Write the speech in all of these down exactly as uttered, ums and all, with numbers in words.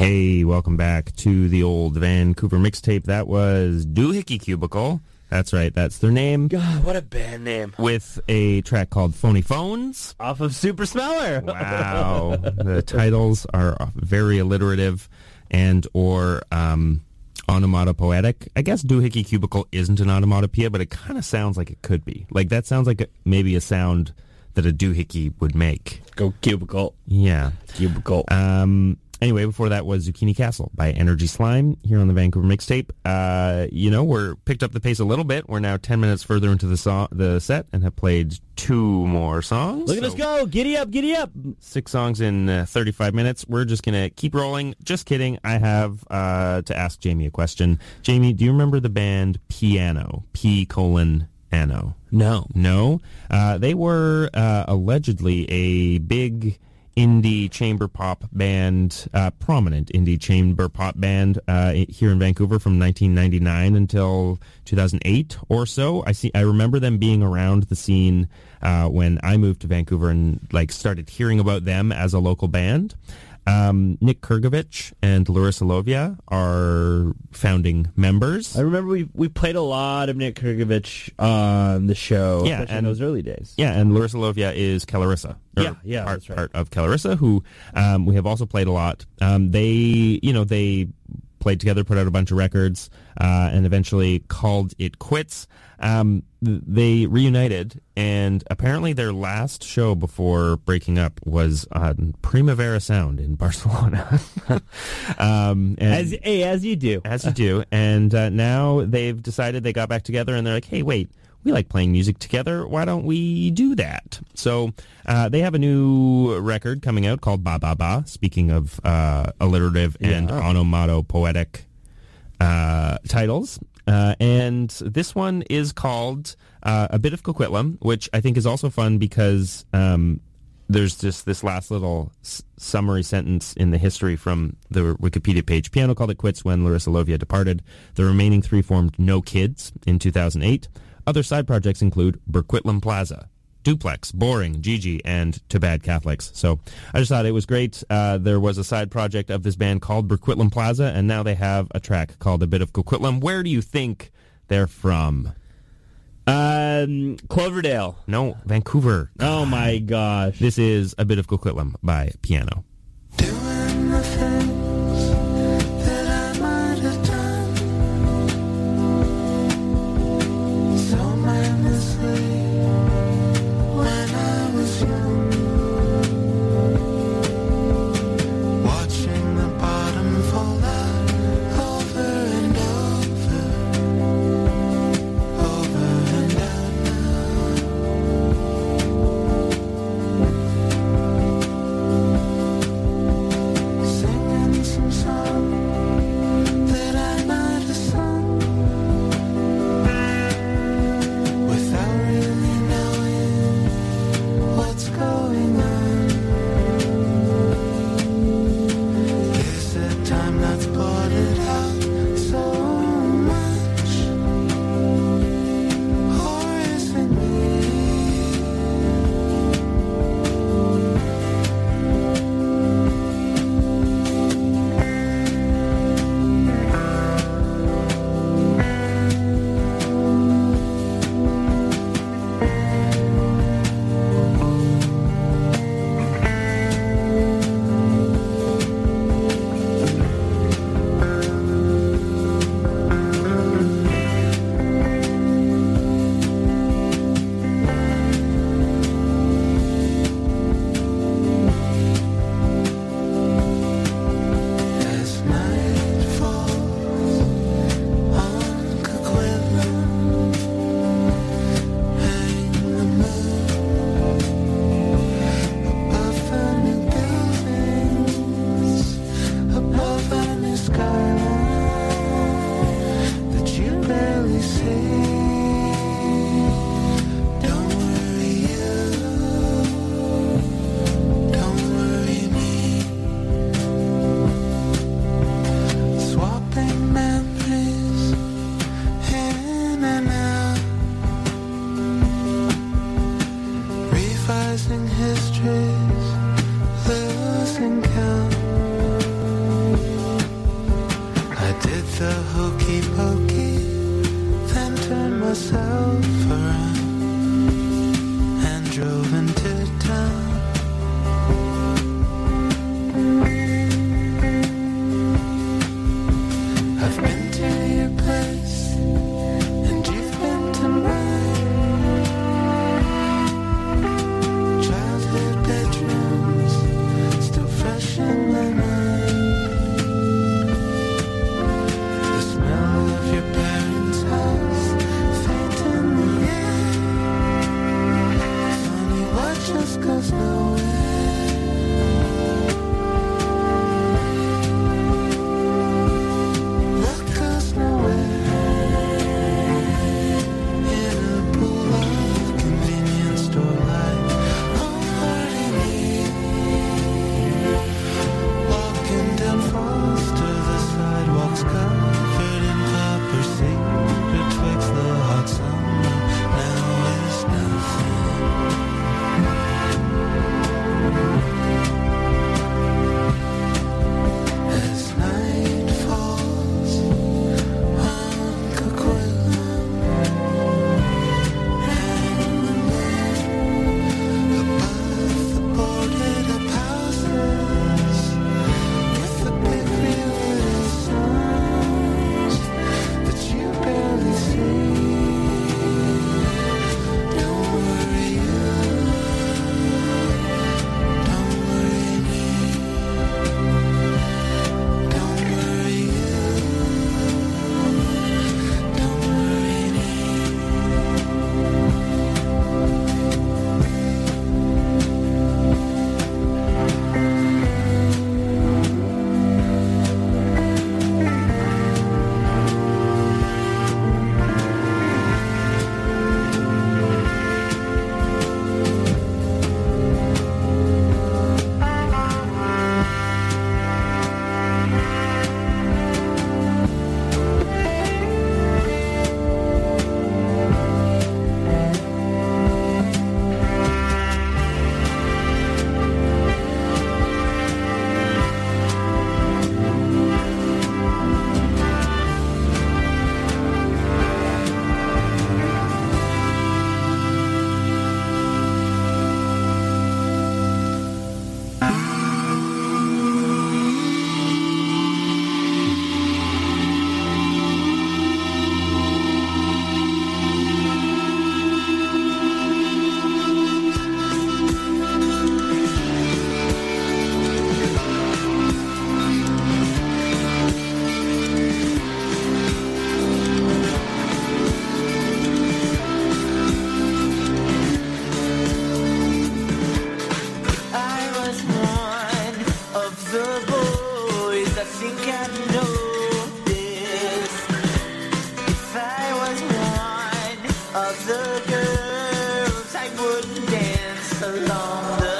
Hey, welcome back to the old Vancouver mixtape. That was Doohickey Cubicle. That's right, that's their name. God, what a band name. With a track called Phony Phones. Off of Super Smeller. Wow. The titles are very alliterative and or um, onomatopoetic. I guess Doohickey Cubicle isn't an onomatopoeia, but it kind of sounds like it could be. Like, that sounds like a, maybe a sound that a doohickey would make. Go Cubicle. Yeah. Cubicle. Um... Anyway, before that was Zucchini Castle by Energy Slime here on the Vancouver mixtape. Uh, you know, we're picked up the pace a little bit. We're now ten minutes further into the so- the set and have played two more songs. Look at us go. Giddy up, giddy up. Six songs in uh, thirty-five minutes. We're just going to keep rolling. Just kidding. I have uh, to ask Jamie a question. Jamie, do you remember the band Piano? P colon Ano. No. No? Uh, they were uh, allegedly a big indie chamber pop band, uh, prominent indie chamber pop band uh, here in Vancouver from nineteen ninety-nine until two thousand eight or so. I see. I remember them being around the scene uh, when I moved to Vancouver and like started hearing about them as a local band. Um, Nick Kurgovich and Larissa Lovia are founding members. I remember we we played a lot of Nick Kurgovich on the show, yeah, especially and in those early days. Yeah, and Larissa Lovia is Kellarissa. Yeah, yeah, part, that's right. part of Kellarissa, who um, we have also played a lot. Um, they, you know, they played together, put out a bunch of records, uh, and eventually called it quits. Um, th- they reunited, and apparently their last show before breaking up was on Primavera Sound in Barcelona. um, and As hey, as you do, as you do, and uh, now they've decided they got back together, and they're like, hey, wait. We like playing music together. Why don't we do that? So uh, they have a new record coming out called Ba Ba Ba, speaking of uh, alliterative Yeah. and onomatopoetic uh, titles. Uh, and this one is called uh, A Bit of Coquitlam, which I think is also fun because um, there's just this last little s- summary sentence in the history from the Wikipedia page. Piano called it quits when Larissa Lovia departed. The remaining three formed No Kids in two thousand eight. Other side projects include Burquitlam Plaza, Duplex, Boring, Gigi, and To Bad Catholics. So I just thought it was great. Uh, there was a side project of this band called Burquitlam Plaza, and now they have a track called A Bit of Coquitlam. Where do you think they're from? um, Cloverdale. No, Vancouver. Oh my gosh! This is A Bit of Coquitlam by Piano. Doing the things that I might have done so mindlessly when I was young. Watching the bottom fall out over and over, over and out now. Singing think I know this. If I was one of the girls, I wouldn't dance along the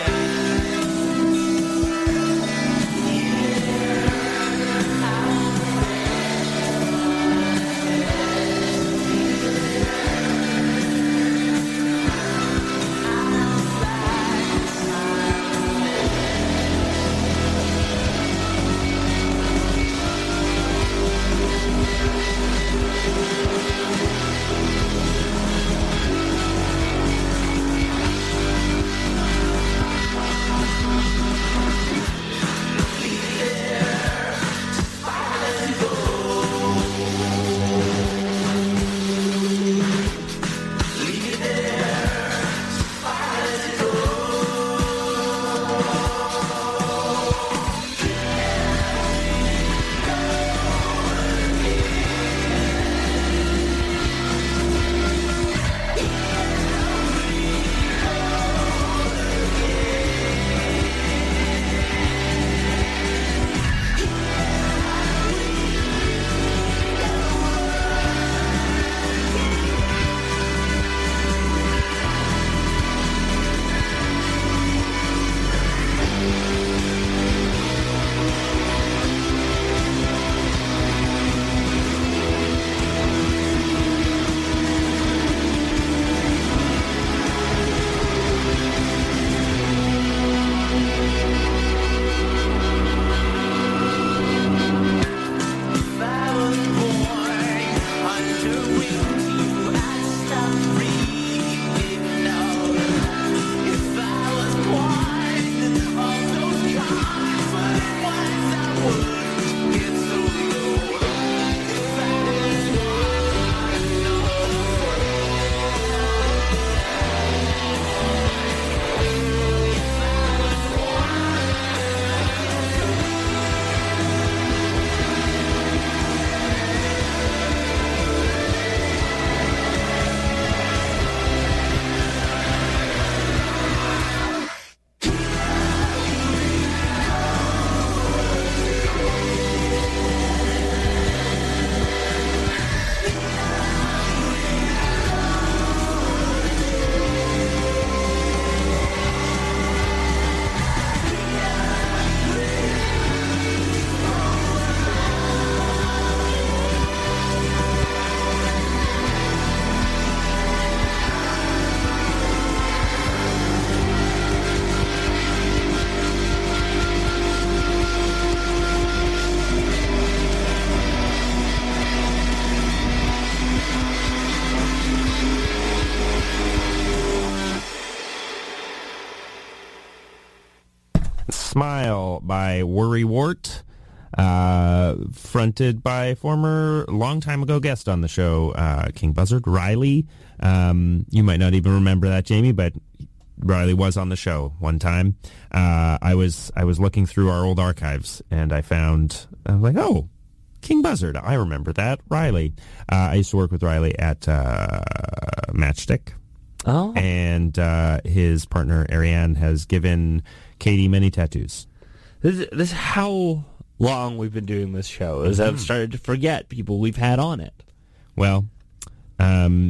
Smile by Worrywart, uh, fronted by former long time ago guest on the show, uh, King Buzzard, Riley. Um, you might not even remember that, Jamie, but Riley was on the show one time. Uh, I was I was looking through our old archives, and I found, I was like, oh, King Buzzard, I remember that, Riley. Uh, I used to work with Riley at uh, Matchstick. Oh. And uh, his partner, Ariane, has given Katie many tattoos. This is, this is how long we've been doing this show, is mm-hmm. I've started to forget people we've had on it. Well, um,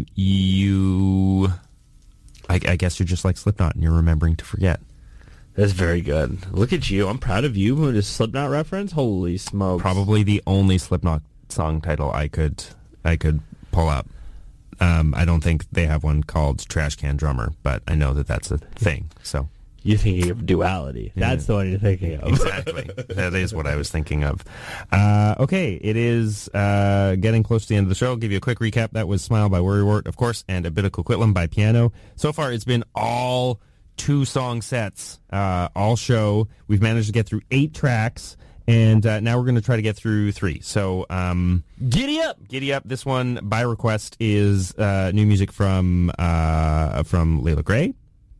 you... I, I guess you're just like Slipknot, and you're remembering to forget. That's very good. Look at you. I'm proud of you. With a Slipknot reference? Holy smokes. Probably the only Slipknot song title I could I could pull up. Um, I don't think they have one called Trash Can Drummer, but I know that that's a thing. So you're thinking of Duality. That's yeah. the one you're thinking of. Exactly. That is what I was thinking of. Uh, okay, it is uh, getting close to the end of the show. I'll give you a quick recap. That was Smile by Worrywart, of course, and A Bit of Coquitlam by Piano. So far, it's been all two-song sets, uh, all show. We've managed to get through eight tracks. And uh, now we're going to try to get through three. So, um, Giddy Up! Giddy Up. This one, by request, is uh, new music from uh, from Layla Gray.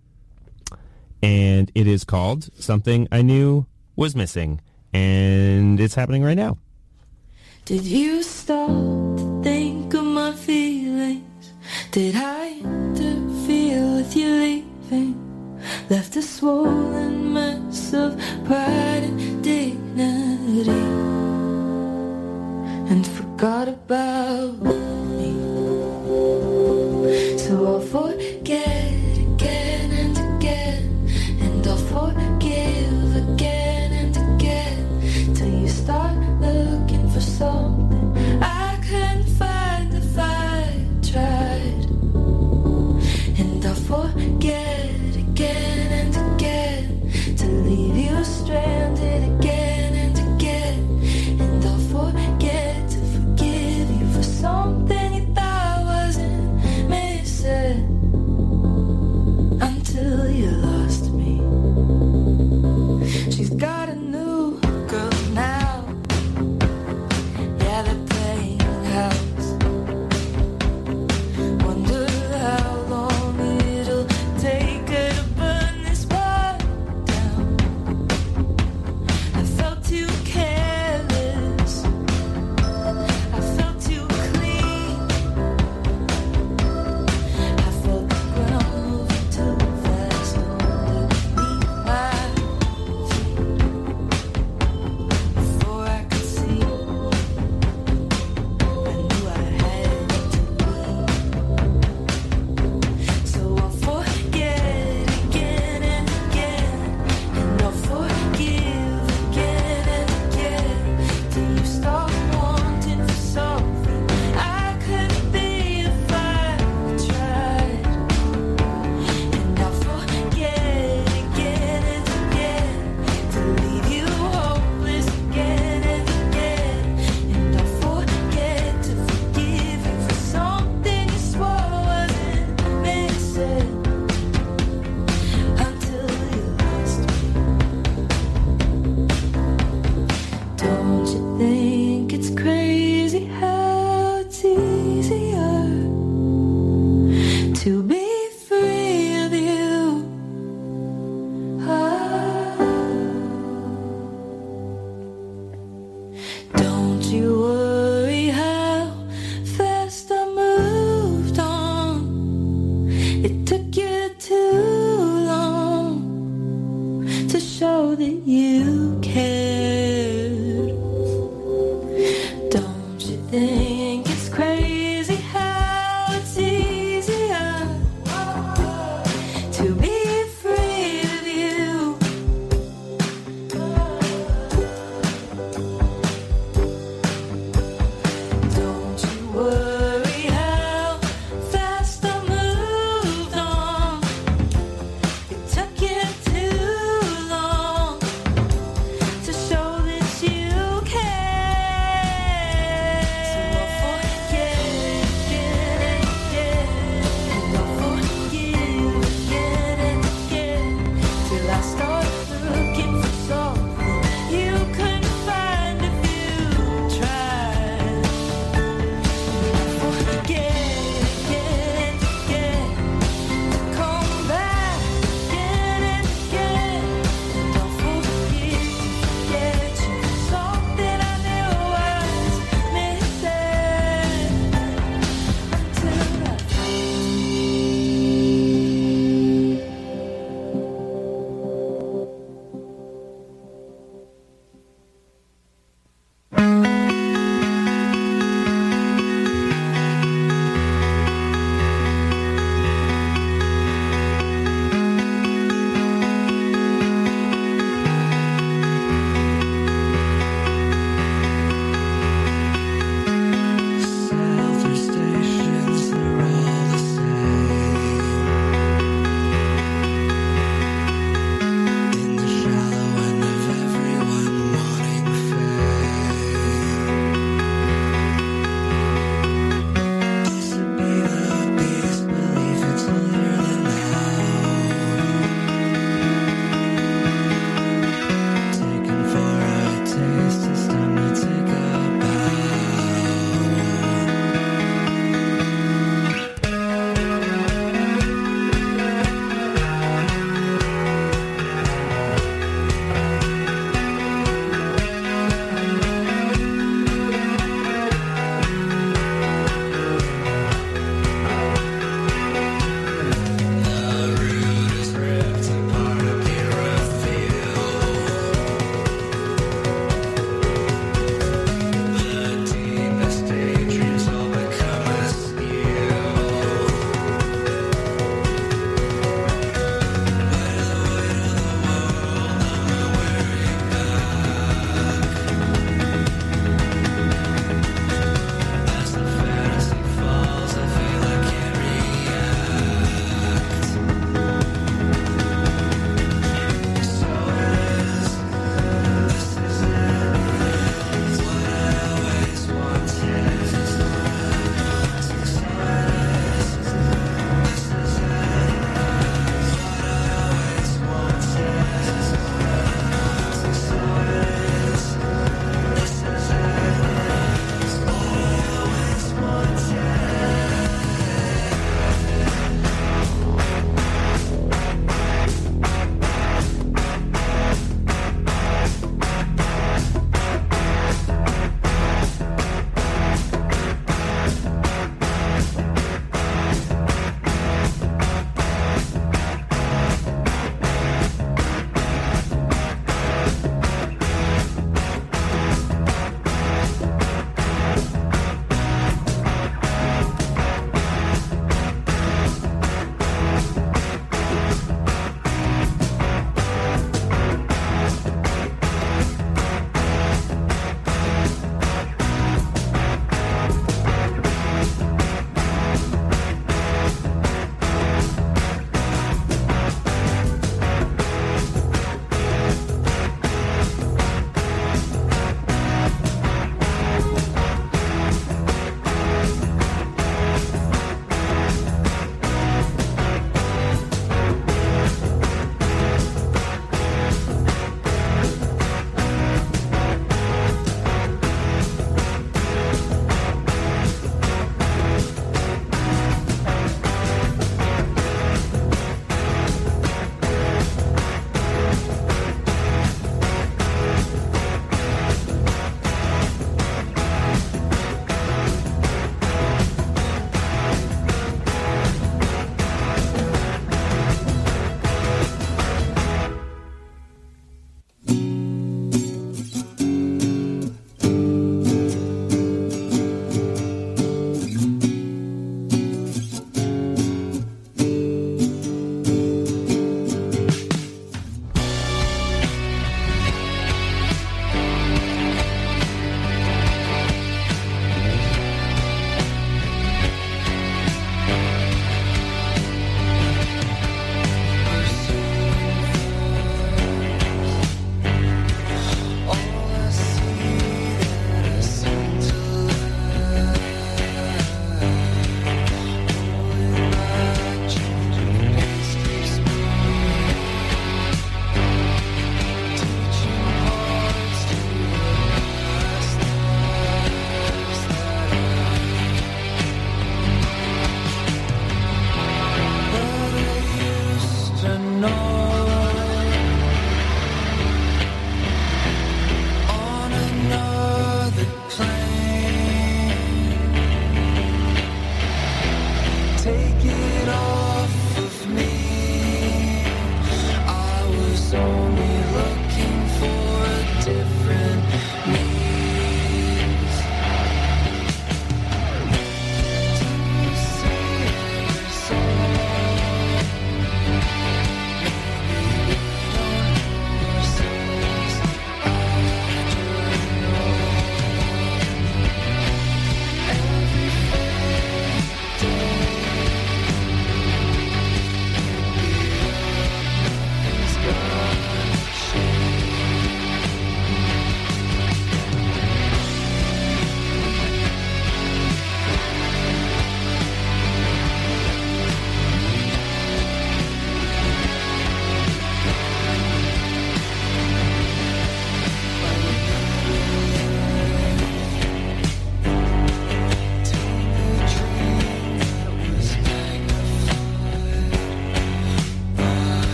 And it is called Something I Knew Was Missing. And it's happening right now. Did you stop to think of my feelings? Did I interfere with you leaving? Left a swollen mess of pride and dignity.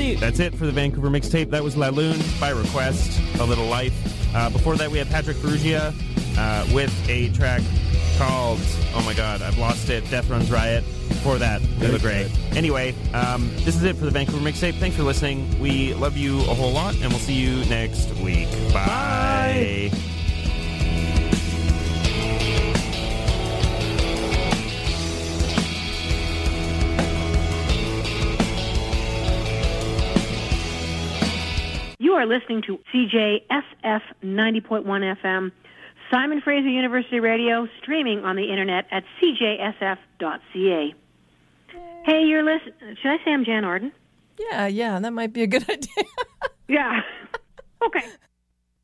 Alrighty, that's it for the Vancouver mixtape. That was La Lune by request, A Little Life. Uh, before that, we had Patrick Ferrugia uh, with a track called, oh my god, I've lost it, Death Runs Riot. Before that, Taylor Gray. Anyway, um, this is it for the Vancouver mixtape. Thanks for listening. We love you a whole lot, and we'll see you next week. Bye. Bye. You are listening to C J S F ninety point one F M, Simon Fraser University Radio, streaming on the internet at c j s f dot c a. Hey, you're listening. Should I say I'm Jan Arden? Yeah, yeah, that might be a good idea. Yeah. Okay.